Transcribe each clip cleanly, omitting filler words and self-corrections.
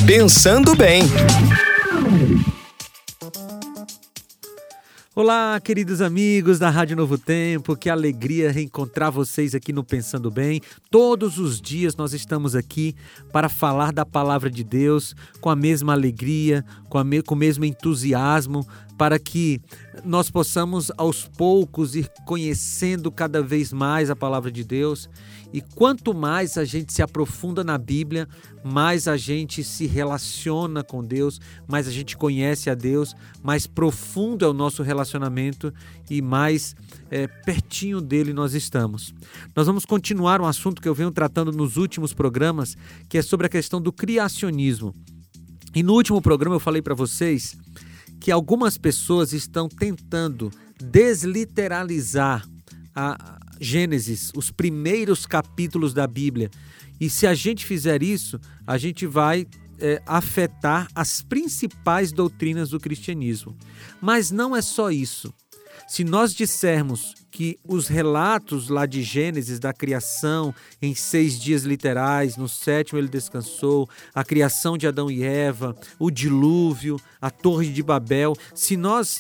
Pensando Bem. Olá, queridos amigos da Rádio Novo Tempo, que alegria reencontrar vocês aqui no Pensando Bem. Todos os dias nós estamos aqui para falar da palavra de Deus com a mesma alegria, com o mesmo entusiasmo, para que nós possamos aos poucos ir conhecendo cada vez mais a palavra de Deus. E quanto mais a gente se aprofunda na Bíblia, mais a gente se relaciona com Deus, mais a gente conhece a Deus, mais profundo é o nosso relacionamento e mais pertinho dele nós estamos. Nós vamos continuar um assunto que eu venho tratando nos últimos programas, que é sobre a questão do criacionismo. E no último programa eu falei para vocês que algumas pessoas estão tentando desliteralizar a Gênesis, os primeiros capítulos da Bíblia. E se a gente fizer isso, a gente vai afetar as principais doutrinas do cristianismo. Mas não é só isso. Se nós dissermos que os relatos lá de Gênesis, da criação, em 6 dias literais, no 7º ele descansou, a criação de Adão e Eva, o dilúvio, a Torre de Babel, se nós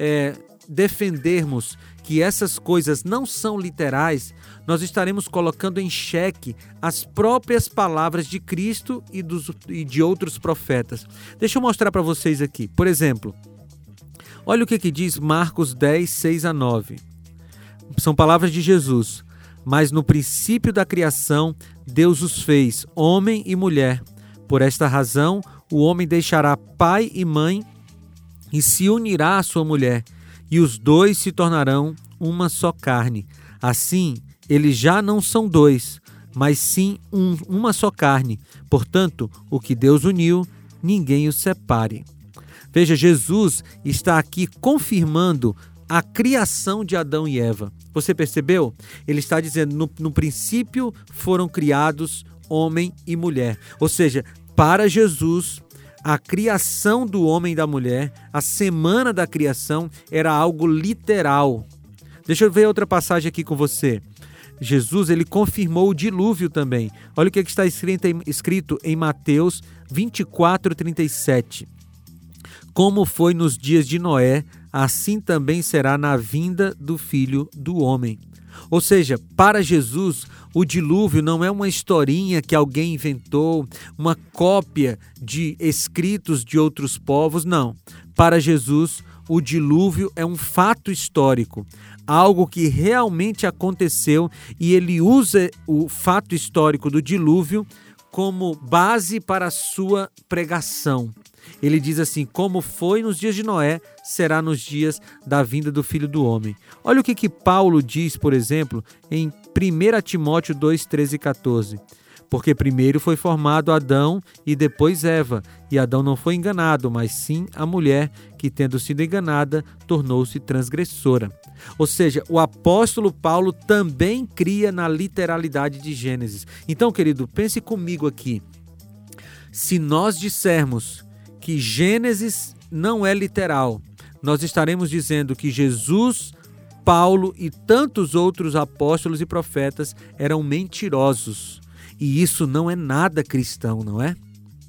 defendermos que essas coisas não são literais, nós estaremos colocando em xeque as próprias palavras de Cristo e de outros profetas. Deixa eu mostrar para vocês aqui. Por exemplo, olha o que diz Marcos 10, 6 a 9. São palavras de Jesus. Mas no princípio da criação, Deus os fez, homem e mulher. Por esta razão, o homem deixará pai e mãe e se unirá à sua mulher, e os dois se tornarão uma só carne. Assim, eles já não são dois, mas sim uma só carne. Portanto, o que Deus uniu, ninguém o separe. Veja, Jesus está aqui confirmando a criação de Adão e Eva. Você percebeu? Ele está dizendo, no princípio foram criados homem e mulher. Ou seja, para Jesus, a criação do homem e da mulher, a semana da criação, era algo literal. Deixa eu ver outra passagem aqui com você. Jesus, ele confirmou o dilúvio também. Olha o que está escrito em Mateus 24, 37. Como foi nos dias de Noé, assim também será na vinda do Filho do Homem. Ou seja, para Jesus, o dilúvio não é uma historinha que alguém inventou, uma cópia de escritos de outros povos, não. Para Jesus, o dilúvio é um fato histórico, algo que realmente aconteceu, e ele usa o fato histórico do dilúvio como base para a sua pregação. Ele diz assim, como foi nos dias de Noé, será nos dias da vinda do Filho do Homem. Olha o que Paulo diz, por exemplo, em 1 Timóteo 2, 13 e 14. Porque primeiro foi formado Adão e depois Eva. E Adão não foi enganado, mas sim a mulher, que tendo sido enganada, tornou-se transgressora. Ou seja, o apóstolo Paulo também cria na literalidade de Gênesis. Então, querido, pense comigo aqui. Se nós dissermos que Gênesis não é literal, nós estaremos dizendo que Jesus, Paulo e tantos outros apóstolos e profetas eram mentirosos. E isso não é nada cristão, não é?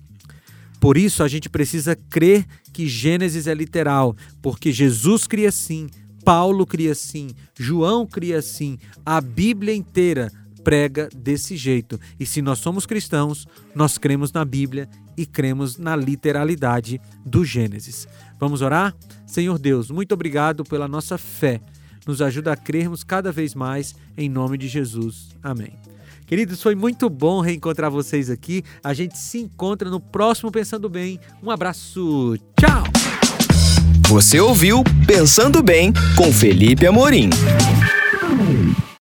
Por isso a gente precisa crer que Gênesis é literal, porque Jesus cria assim, Paulo cria assim, João cria assim, a Bíblia inteira prega desse jeito. E se nós somos cristãos, nós cremos na Bíblia e cremos na literalidade do Gênesis. Vamos orar? Senhor Deus, muito obrigado pela nossa fé. Nos ajuda a crermos cada vez mais em nome de Jesus. Amém. Queridos, foi muito bom reencontrar vocês aqui. A gente se encontra no próximo Pensando Bem. Um abraço. Tchau! Você ouviu Pensando Bem com Felipe Amorim.